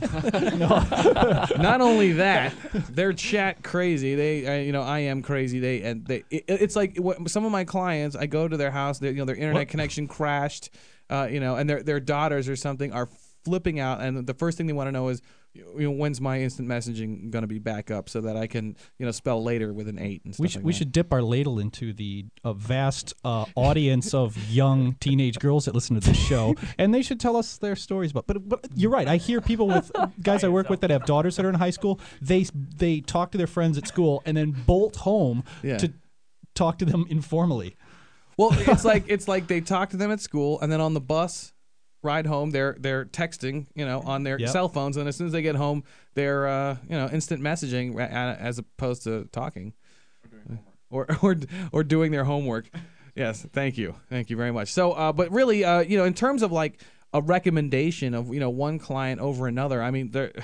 not only that, they're chat crazy. They, uh, you know, I am crazy. They and they. It, it's like what, some of my clients. I go to their house. They, you know, their internet What? connection crashed. Uh, you know, and their their daughters or something are flipping out, and the first thing they want to know is, you know, when's my instant messaging going to be back up so that I can, you know, spell later with an eight and stuff We should like we that. should dip our ladle into the uh, vast uh, audience of young teenage girls that listen to this show, and they should tell us their stories about. But but you're right. I hear people with guys I work with that have daughters that are in high school. They they talk to their friends at school and then bolt home Yeah. to talk to them informally. Well, it's like it's like they talk to them at school, and then on the bus ride home, they're they're texting, you know, on their Yep. cell phones, and as soon as they get home, they're uh, you know, instant messaging ra- a- as opposed to talking, or or or doing their homework. Yes, thank you, thank you very much. So, uh, but really, uh, you know, in terms of like a recommendation of, you know, one client over another, I mean, they're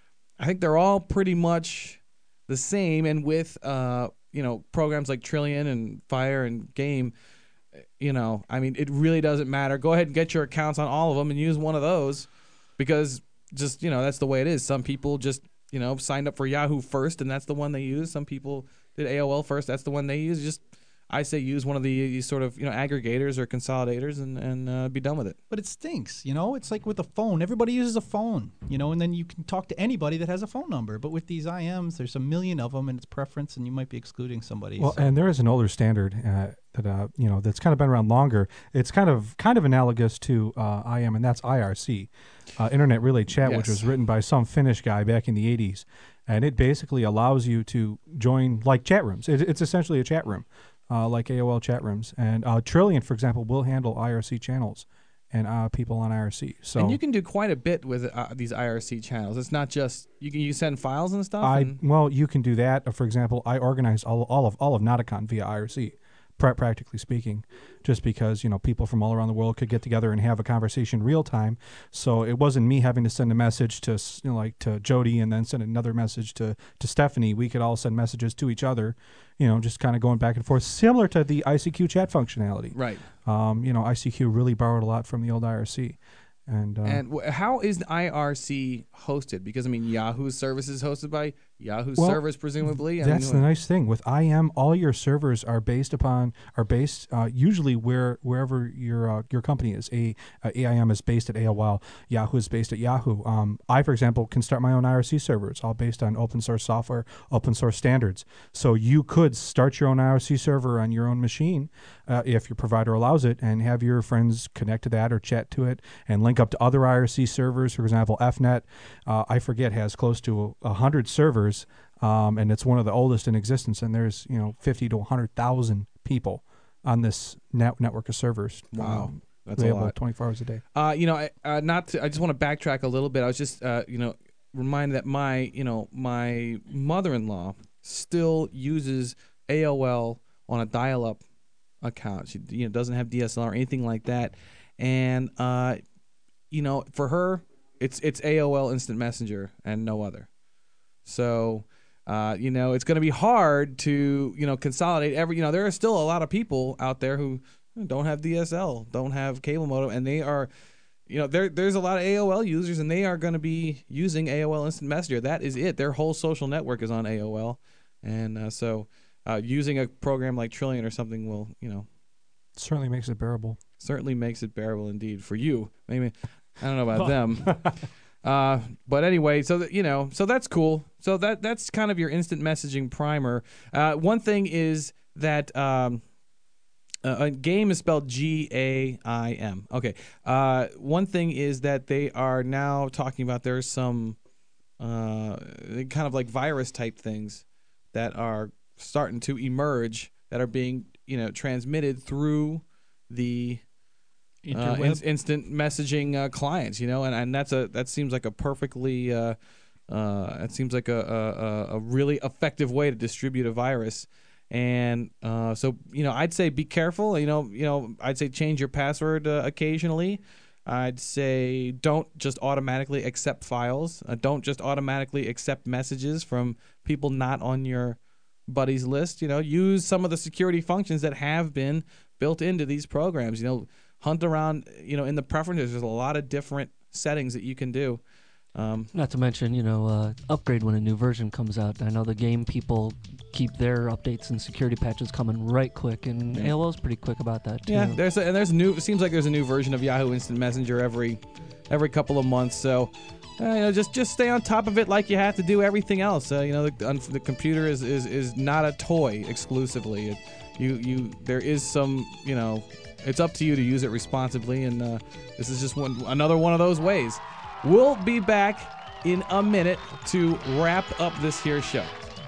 I think they're all pretty much the same, and with uh, you know, programs like Trillion and Fire and Game. You know, I mean, it really doesn't matter. Go ahead and get your accounts on all of them and use one of those, because just, you know, that's the way it is. Some people just, you know, signed up for Yahoo first, and that's the one they use. Some people did A O L first. That's the one they use. Just, I say use one of the these sort of, you know, aggregators or consolidators and, and uh, be done with it. But it stinks, you know. It's like with a phone. Everybody uses a phone, you know, and then you can talk to anybody that has a phone number. But with these I Ms, there's a million of them, and it's preference, and you might be excluding somebody. Well, so. and there is an older standard uh, that uh, you know that's kind of been around longer. It's kind of kind of analogous to uh, I M, and that's I R C, uh, Internet Relay Chat, which Yes. was written by some Finnish guy back in the eighties, and it basically allows you to join like chat rooms. It, it's essentially a chat room, uh, like A O L chat rooms. And uh, Trillion, for example, will handle I R C channels and uh, people on I R C. So And you can do quite a bit with uh, these I R C channels. It's not just you can you send files and stuff. I and, well, you can do that. Uh, For example, I organized all, all of all of Nauticon via I R C, pra- practically speaking, just because you know people from all around the world could get together and have a conversation real time. So it wasn't me having to send a message to s- you know, like to Jody and then send another message to to Stephanie. We could all send messages to each other, you know, just kind of going back and forth, similar to the I C Q chat functionality. Right. Um, you know, I C Q really borrowed a lot from the old I R C. And, uh, And w- how is I R C hosted? Because I mean, Yahoo's service is hosted by Yahoo Well, servers, presumably. I That's mean, the nice thing with I M. All your servers are based upon are based uh, usually where wherever your uh, your company is. A uh, A I M is based at A O L. Yahoo is based at Yahoo. Um, I, for example, can start my own I R C server. It's all based on open source software, open source standards. So you could start your own I R C server on your own machine uh, if your provider allows it, and have your friends connect to that or chat to it, and link up to other I R C servers. For example, F net, uh, I forget, has close to a hundred servers. Um, and it's one of the oldest in existence, and there's you know fifty to one hundred thousand people on this net network of servers. Wow, um, that's a available lot. twenty-four hours a day. Uh, you know, I, uh, not. To, I just want to backtrack a little bit. I was just, uh, you know, reminded that my, you know, my mother-in-law still uses A O L on a dial-up account. She, you know, doesn't have D S L or anything like that, and uh, you know, for her, it's it's A O L Instant Messenger and no other. So, uh, you know, it's going to be hard to, you know, consolidate every, you know, there are still a lot of people out there who don't have D S L, don't have cable modem, and they are, you know, there there's a lot of A O L users, and they are going to be using A O L Instant Messenger. That is it. Their whole social network is on A O L. And uh, so uh, using a program like Trillion or something will, you know. Certainly makes it bearable. Certainly makes it bearable indeed for you. Maybe, I don't know about them. Uh, but anyway, so that, you know, so that's cool. So that that's kind of your instant messaging primer. Uh, one thing is that um, uh, a game is spelled G A I M. Okay. Uh, one thing is that they are now talking about there's some uh, kind of like virus type things that are starting to emerge that are being, you know, transmitted through the Uh, Interweb? in- instant messaging uh, clients, you know, and, and that's a that seems like a perfectly uh, uh, it seems like a, a a really effective way to distribute a virus, and uh, so you know I'd say be careful, you know, you know I'd say change your password uh, occasionally. I'd say don't just automatically accept files. Uh, don't just automatically accept messages from people not on your buddies list. You know, use some of the security functions that have been built into these programs. You know. hunt around, you know, in the preferences. There's a lot of different settings that you can do. Um, Not to mention, you know, uh, upgrade when a new version comes out. I know the game people keep their updates and security patches coming right quick, and Yeah. A O L's pretty quick about that too. Yeah, there's a, and there's a new. It seems like there's a new version of Yahoo Instant Messenger every every couple of months. So, uh, you know, just just stay on top of it like you have to do everything else. Uh, you know, the, un- the computer is, is is not a toy exclusively. It, you you there is some, you know, it's up to you to use it responsibly, and uh, this is just one another one of those ways. We'll be back in a minute to wrap up this here show.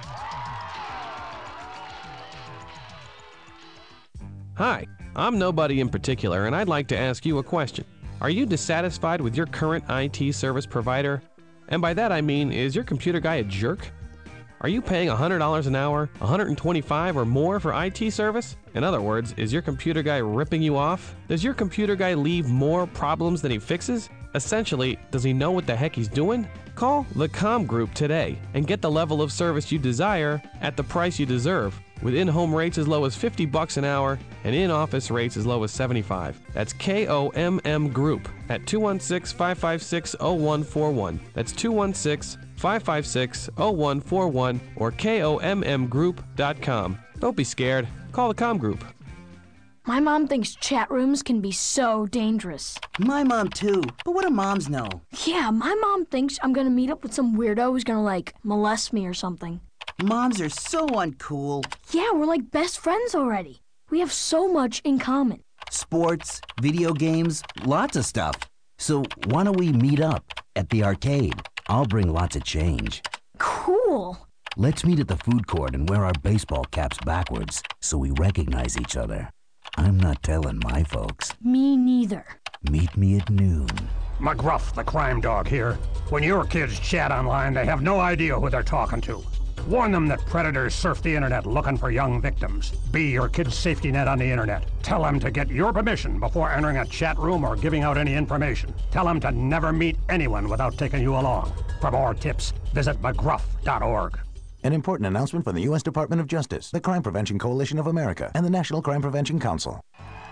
Hi, I'm nobody in particular, and I'd like to ask you a question. Are you dissatisfied with your current I T service provider? And by that I mean, is your computer guy a jerk? Are you paying one hundred dollars an hour, one hundred twenty-five dollars or more for I T service? In other words, is your computer guy ripping you off? Does your computer guy leave more problems than he fixes? Essentially, does he know what the heck he's doing? Call the Com Group today and get the level of service you desire at the price you deserve, with in-home rates as low as fifty bucks an hour and in-office rates as low as seventy-five. That's K O M M Group at two one six, five five six, zero one four one. That's two one six, five five six, zero one four one or K O M M group dot com. Don't be scared. Call the Com Group. My mom thinks chat rooms can be so dangerous. My mom too, but what do moms know? Yeah, my mom thinks I'm gonna meet up with some weirdo who's gonna, like, molest me or something. Moms are so uncool. Yeah, we're like best friends already. We have so much in common. Sports, video games, lots of stuff. So why don't we meet up at the arcade? I'll bring lots of change. Cool. Let's meet at the food court and wear our baseball caps backwards so we recognize each other. I'm not telling my folks. Me neither. Meet me at noon. McGruff, the crime dog here. When your kids chat online, they have no idea who they're talking to. Warn them that predators surf the internet looking for young victims. Be your kid's safety net on the internet. Tell them to get your permission before entering a chat room or giving out any information. Tell them to never meet anyone without taking you along. For more tips, visit McGruff dot org. An important announcement from the U S Department of Justice, the Crime Prevention Coalition of America, and the National Crime Prevention Council.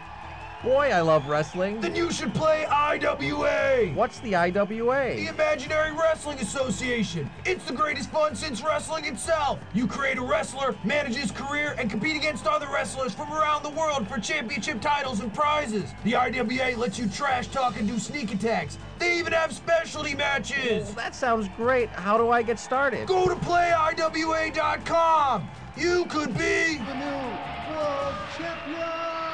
Boy, I love wrestling. Then you should play I W A! What's the I W A? The Imaginary Wrestling Association. It's the greatest fun since wrestling itself. You create a wrestler, manage his career, and compete against other wrestlers from around the world for championship titles and prizes. The I W A lets you trash talk and do sneak attacks. They even have specialty matches. Well, that sounds great. How do I get started? Go to play I W A dot com. You could be the new world champion.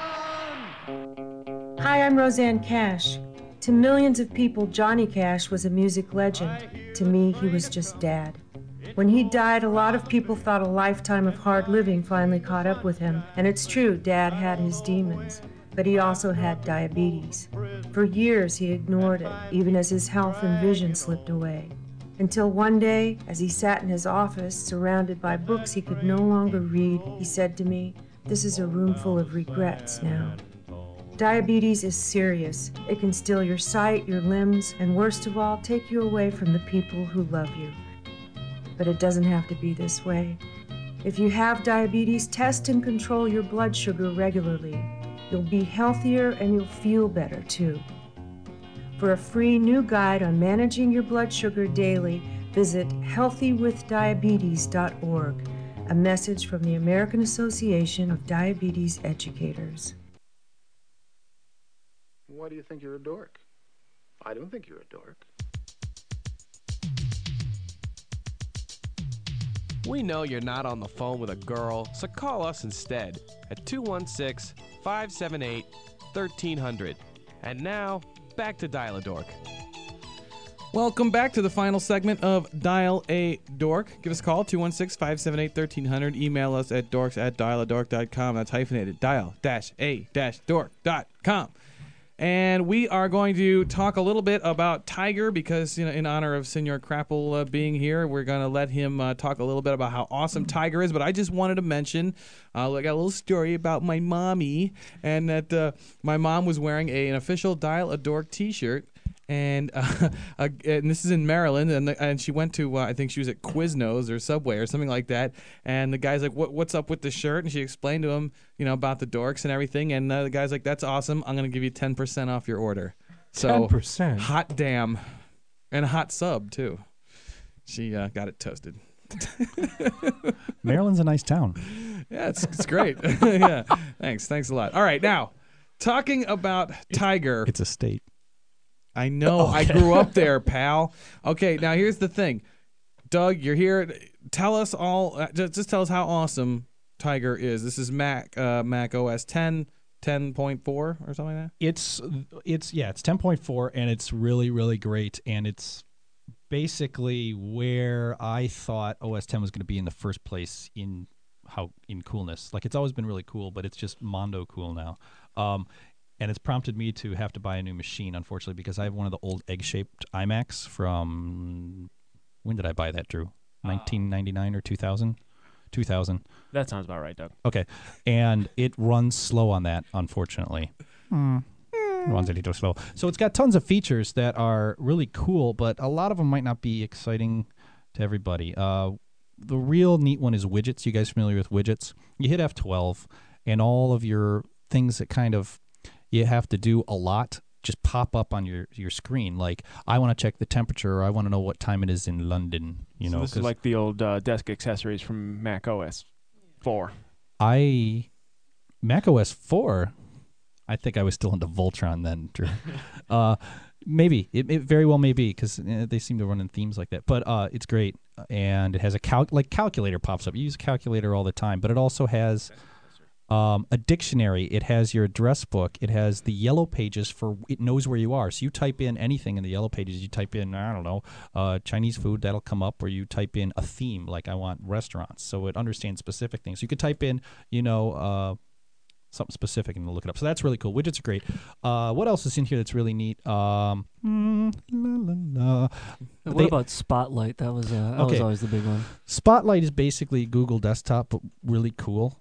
Hi, I'm Roseanne Cash. To millions of people, Johnny Cash was a music legend. To me, he was just Dad. When he died, a lot of people thought a lifetime of hard living finally caught up with him. And it's true, Dad had his demons. But he also had diabetes. For years, he ignored it, even as his health and vision slipped away. Until one day, as he sat in his office, surrounded by books he could no longer read, he said to me, "This is a room full of regrets now." Diabetes is serious. It can steal your sight, your limbs, and worst of all, take you away from the people who love you. But it doesn't have to be this way. If you have diabetes, test and control your blood sugar regularly. You'll be healthier and you'll feel better too. For a free new guide on managing your blood sugar daily, visit healthy with diabetes dot org. A message from the American Association of Diabetes Educators. Why do you think you're a dork? I don't think you're a dork. We know you're not on the phone with a girl, so call us instead at two one six, five seven eight, one three zero zero. And now, back to Dial a Dork. Welcome back to the final segment of Dial a Dork. Give us a call, two one six, five seven eight, one three zero zero. Email us at dorks at dial a dork dot com. That's hyphenated, dial-a-dork dot com. And we are going to talk a little bit about Tiger because, you know, in honor of Senor Crapple uh, being here, we're going to let him uh, talk a little bit about how awesome Tiger is. But I just wanted to mention, uh, I got a little story about my mommy, and that uh, my mom was wearing a, an official Dial a Dork t-shirt. And uh, uh, and this is in Maryland, and the, and she went to uh, I think she was at Quiznos or Subway or something like that. And the guy's like, "What what's up with the shirt?" And she explained to him, you know, about the dorks and everything. And uh, the guy's like, "That's awesome. I'm gonna give you ten percent off your order." So ten percent. Hot damn, and a hot sub too. She uh, got it toasted. Maryland's a nice town. Yeah, it's it's great. Yeah, thanks, thanks a lot. All right, now talking about Tiger. It's a state. I know. Okay. I grew up there, pal. Okay, now here's the thing. Doug, you're here. Tell us all, uh, just, just tell us how awesome Tiger is. This is Mac uh, Mac O S ten, ten point four or something like that? It's, it's yeah, it's ten point four, and it's really, really great, and it's basically where I thought O S ten was going to be in the first place in how in coolness. Like, it's always been really cool, but it's just Mondo cool now. Um, And it's prompted me to have to buy a new machine, unfortunately, because I have one of the old egg-shaped iMacs from, when did I buy that, Drew? nineteen ninety-nine or two thousand? two thousand. That sounds about right, Doug. Okay. And it runs slow on that, unfortunately. Mm. It runs a little slow. So it's got tons of features that are really cool, but a lot of them might not be exciting to everybody. Uh, the real neat one is widgets. You guys familiar with widgets? You hit F twelve, and all of your things that kind of you have to do a lot just pop up on your, your screen. Like, I want to check the temperature, or I want to know what time it is in London. You so know, this is like the old uh, desk accessories from Mac O S four. I Mac O S four. I think I was still into Voltron then, Drew. uh, maybe it, it very well may be, because eh, they seem to run in themes like that. But uh, it's great, and it has a cal- like calculator pops up. You use a calculator all the time, but it also has um, a dictionary. It has your address book. It has the yellow pages for it knows where you are. So you type in anything in the yellow pages. You type in I don't know uh, Chinese food, that'll come up. Or you type in a theme, like I want restaurants. So it understands specific things. So you could type in you know. Uh, something specific and look it up. So that's really cool. Widgets are great. Uh, what else is in here that's really neat? Um, mm, la, la, la. What They- about Spotlight? That was uh, that Okay. was always the big one. Spotlight is basically Google Desktop, but really cool.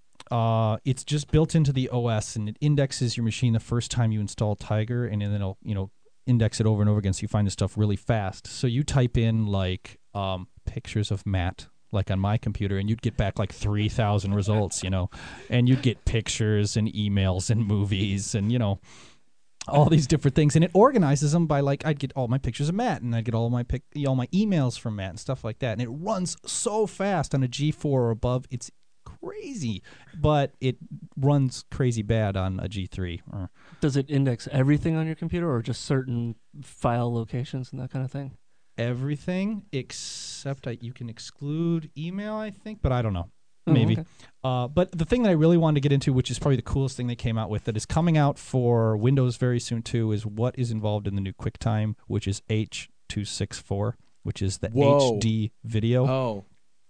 Uh, it's just built into the O S, and it indexes your machine the first time you install Tiger, and then it'll you know index it over and over again, so you find this stuff really fast. So you type in like um, pictures of Matt, like on my computer, and you'd get back like three thousand results, you know, and you'd get pictures and emails and movies and, you know, all these different things. And it organizes them by like, I'd get all my pictures of Matt, and I'd get all my pic- all my emails from Matt and stuff like that. And it runs so fast on a G four or above. It's crazy, but it runs crazy bad on a G three. Or, Does it index everything on your computer, or just certain file locations and that kind of thing? everything except I, you can exclude email, I think, but I don't know. Oh, Maybe. okay. Uh, but the thing that I really wanted to get into, which is probably the coolest thing they came out with, that is coming out for Windows very soon too, is what is involved in the new QuickTime, which is H two sixty-four, which is the Whoa. H D video. Oh.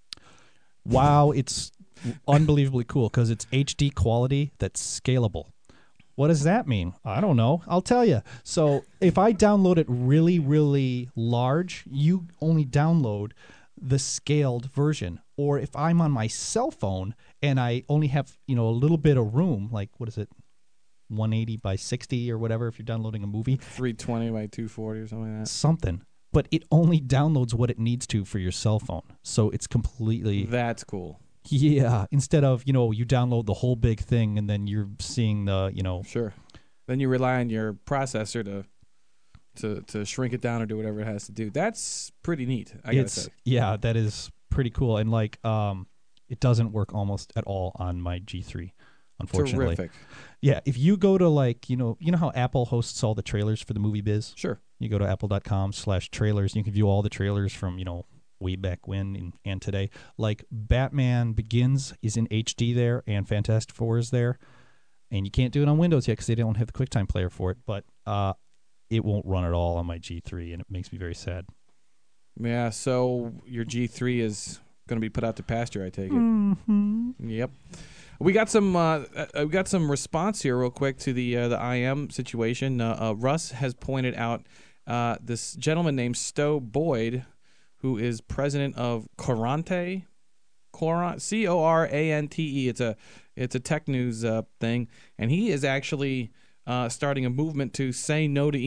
Wow, it's unbelievably cool because it's H D quality that's scalable. What does that mean? I don't know. I'll tell you. So if I download it really, really large, you only download the scaled version. Or if I'm on my cell phone and I only have, you know, a little bit of room, like what is it, one eighty by sixty or whatever, if you're downloading a movie, three twenty by two forty or something like that. something. But it only downloads what it needs to for your cell phone. So it's completely... That's cool. Yeah, instead of, you know, you download the whole big thing and then you're seeing the, you know... Sure. Then you rely on your processor to to to shrink it down or do whatever it has to do. That's pretty neat, I gotta it's, say. Yeah, that is pretty cool. And, like, um, it doesn't work almost at all on my G three, unfortunately. Terrific. Yeah, if you go to, like, you know, you know how Apple hosts all the trailers for the movie biz? Sure. You go to apple.com slash trailers, and you can view all the trailers from, you know, way back when and, and today. Like, Batman Begins is in H D there, and Fantastic Four is there. And you can't do it on Windows yet because they don't have the QuickTime player for it. But uh, it won't run at all on my G three, and it makes me very sad. Yeah, so your G three is going to be put out to pasture, I take it. Mm-hmm. Yep. We got some uh, uh, we got some response here real quick to the uh, the I M situation. Uh, uh, Russ has pointed out uh, this gentleman named Stowe Boyd, who is president of Corante, Corant, C O R A N T E. It's a it's a tech news uh, thing, and he is actually uh, starting a movement to say no to email.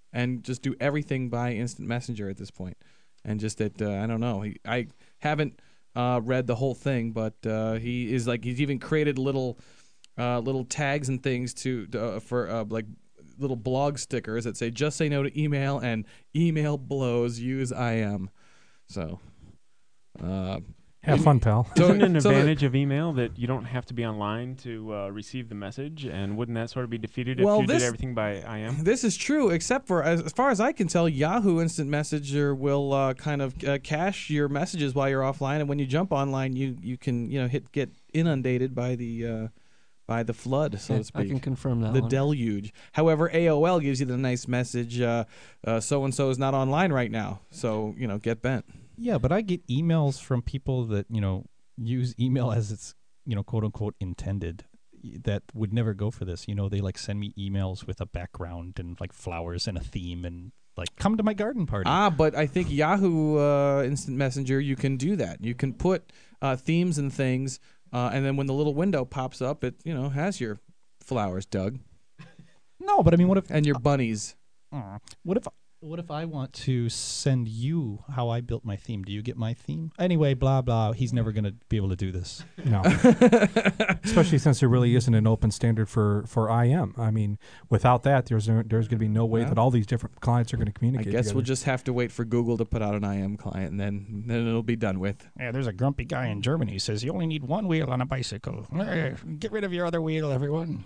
and just do everything by instant messenger at this point. And just that, uh, I don't know. He, I haven't uh, read the whole thing, but uh, he is like, he's even created little uh, little tags and things to, to uh, for uh, like little blog stickers that say, just say no to email and email blows, use I M. So, uh, have fun, pal. So, Isn't it an so advantage of email that you don't have to be online to uh, receive the message? And wouldn't that sort of be defeated well, if you this, did everything by I M? This is true, except for, as, as far as I can tell, Yahoo Instant Messenger will uh, kind of uh, cache your messages while you're offline, and when you jump online, you, you can you know hit get inundated by the uh, by the flood, so Yeah, to speak. I can confirm that The one. deluge. However, A O L gives you the nice message, uh, uh, so-and-so is not online right now, so, you know, get bent. Yeah, but I get emails from people that, you know, use email as it's, you know, quote unquote intended, that would never go for this. You know, they like send me emails with a background and like flowers and a theme and like, come to my garden party. Ah, but I think Yahoo uh, Instant Messenger, you can do that. You can put uh, themes and things, uh, and then when the little window pops up, it, you know, has your flowers, Doug. No, but I mean, what if and your bunnies? Uh, what if what if I want to send you how I built my theme? Do you get my theme? Anyway, blah blah. He's never going to be able to do this. No, especially since there really isn't an open standard for, for I M. I mean, without that, there's no, there's going to be no way Yeah. that all these different clients are going to I communicate. guess together. we'll just have to wait for Google to put out an I M client, and then then it'll be done with. Yeah, there's a grumpy guy in Germany who says you only need one wheel on a bicycle. Eh, Get rid of your other wheel, everyone.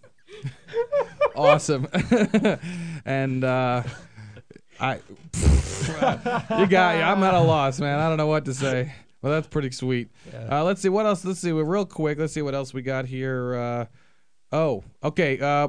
Awesome. And uh, I, you got, I'm at a loss, man. I don't know what to say. Well, that's pretty sweet. Yeah. Uh, let's see what else. Let's see real quick. Let's see what else we got here. Uh, oh, okay. Uh,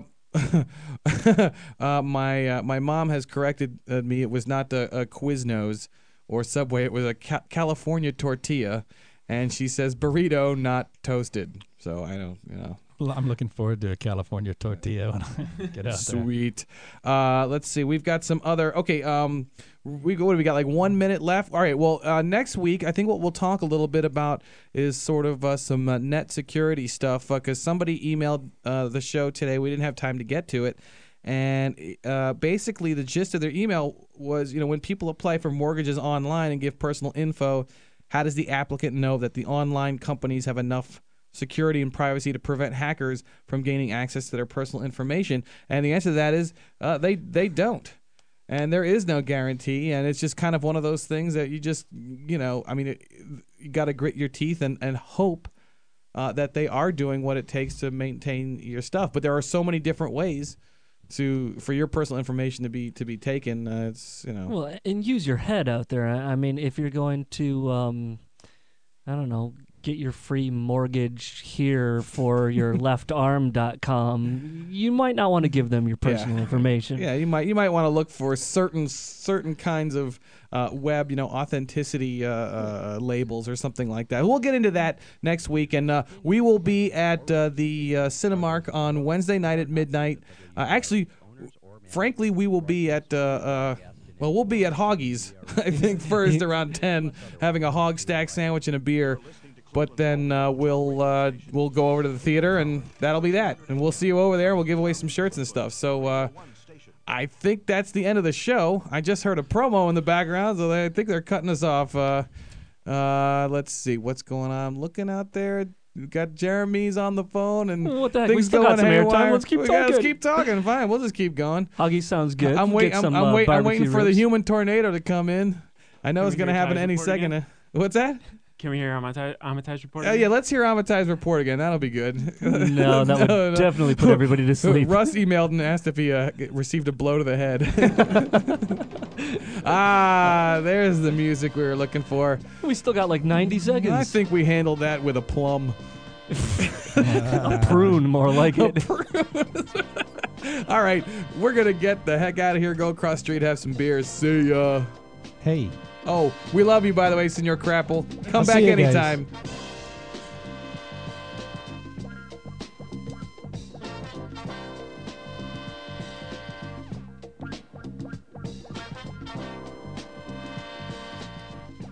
uh, my uh, my mom has corrected uh, me. It was not a, a Quiznos or Subway. It was a ca- California tortilla, and she says burrito, not toasted. So I don't, you know. Well, I'm looking forward to a California tortilla when I get out there. Sweet. Uh, let's see. We've got some other. Okay. Um, we what do we got? Like one minute left. All right. Well, uh, next week I think what we'll talk a little bit about is sort of uh, some uh, net security stuff because somebody emailed uh, the show today. We didn't have time to get to it, and uh, basically the gist of their email was, you know, when people apply for mortgages online and give personal info, how does the applicant know that the online companies have enough security and privacy to prevent hackers from gaining access to their personal information? And the answer to that is uh, they they don't. And there is no guarantee, and it's just kind of one of those things that you just, you know, I mean, it, you got to grit your teeth and, and hope uh, that they are doing what it takes to maintain your stuff. But there are so many different ways to for your personal information to be to be taken. Uh, it's, you know. Well, and use your head out there. I I mean, if you're going to, um, I don't know, get your free mortgage here for your left arm dot com, you might not want to give them your personal Yeah. information. Yeah, you might you might want to look for certain certain kinds of uh, web, you know, authenticity uh, uh, labels or something like that. We'll get into that next week, and uh, we will be at uh, the uh, Cinemark on Wednesday night at midnight. Uh, actually, frankly, we will be at. Uh, uh, Well, we'll be at Hoggies, I think, first around ten, having a hog stack sandwich and a beer. But then uh, we'll uh, we'll go over to the theater, and that'll be that. And we'll see you over there. We'll give away some shirts and stuff. So uh, I think that's the end of the show. I just heard a promo in the background, so I think they're cutting us off. Uh, uh, let's see what's going on. I'm looking out there. We've got Jeremy's on the phone, and What the heck? things We still going got some airtime. haywire. Let's keep We gotta- talking. Let's keep talking. Fine, we'll just keep going. Hoggy sounds good. I'm Get waiting. I'm, some, I'm, uh, wait, I'm barbecue waiting for the ribs. human tornado to come in. I know Can it's we going to hear happen Ty's any report second. again? What's that? Can we hear Amatai- Amati's report? Uh, again? yeah, let's hear Amitai's report again. That'll be good. No, that would definitely put everybody to sleep. Russ emailed and asked if he uh, received a blow to the head. Ah, there's the music we were looking for. We still got like ninety seconds. I think we handled that with a plum. A prune, more like A it. All right, we're going to get the heck out of here, go across the street, have some beers. See ya. Hey. Oh, we love you, by the way, Senor Crapple. Come I'll back see you guys. anytime.